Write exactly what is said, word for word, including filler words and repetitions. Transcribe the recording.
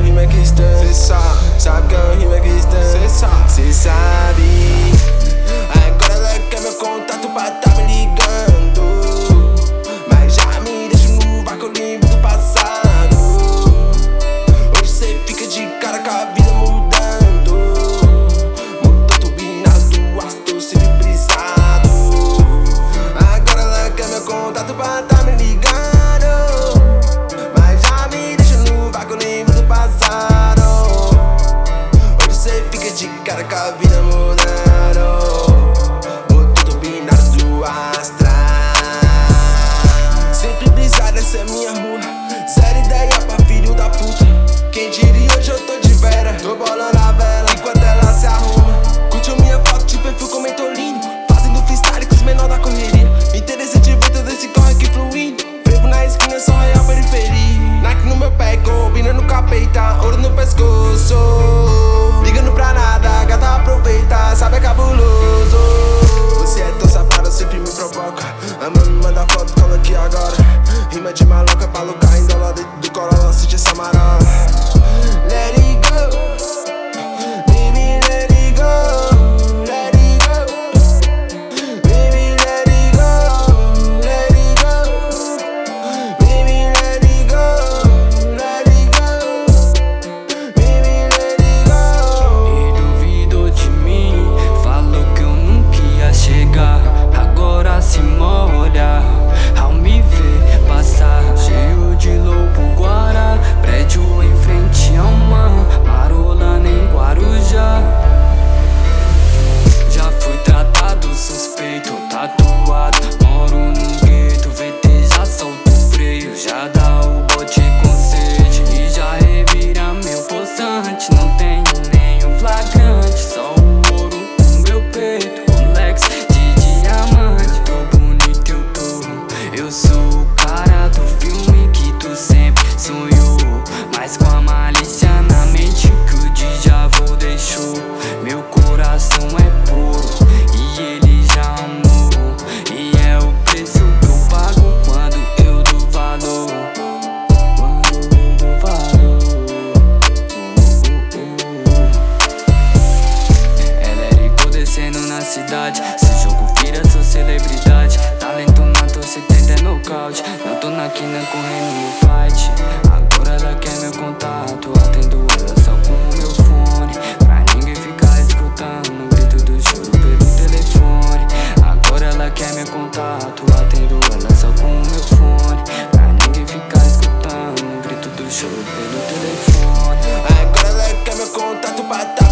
rima cristã. Cê sabe, sabe que é uma rima cristã. Cê sabe, cê sabe. Agora ela quer meu contato pra tá me ligando, mas já me deixa no vácuo limpo do passado. Hoje cê fica de cara com a vida mudando. Mudou turbinas do astro sempre brisado. Agora ela quer meu contato pra tá me ligando, mas já me deixa no vácuo limpo do passado. Hoje cê fica de cara com a vida mudando. Essa é minha rua, zero ideia pra filho da puta. Quem diria hoje eu tô de vera, tô bolando a vela enquanto ela se arruma. Curtiu minha foto de perfil com mentolino, fazendo freestyle com os menor da correria. Interessante ver todo esse corre aqui fluindo. Frevo na esquina, só real periferia. Nike no meu pé, combina no capeta, ouro no pescoço. Ligando pra nada, gata aproveita, sabe é cabuloso. Você é tão safado, sempre me provoca. Ama me manda foto, cola aqui agora. Rima de maloca pra alugar em dólar dentro do Corolla, sente essa marola. Let it go, baby, let it go, let it go, baby, let it go, let it go, baby, let it go, let it go, baby, let it go. E duvidou de mim, falou que eu nunca ia chegar. Agora se molha ao me ver passar, cheio de lobo guará, prédio em frente a uma marola nem Guarujá. Já fui tratado suspeito, tatuado, moro num gueto, V T já solta o freio, já dá o bote com sede e já revira meu poçante. Não tenho nenhum flagrante, só o ouro no meu peito, Rolex de diamante. Tô bonito, eu tô, eu sou o cara do filme que tu sempre sonhou, mas com a malícia na mente que o déjà vu deixou. Meu coração é puro e ele já amou, e é o preço que eu pago quando eu dou valor, quando eu dou valor. Ela é rico descendo na cidade, se jogo vira sou celebridade. Talento nato, se tenta é nocaute, não tô na quina correndo no fight. Agora ela quer meu contato, atendo ela só com o meu fone, pra ninguém ficar escutando o grito do choro pelo telefone. Agora ela quer meu contato, atendo ela só com o meu fone, pra ninguém ficar escutando o grito do choro pelo telefone. Agora ela quer meu contato pra tá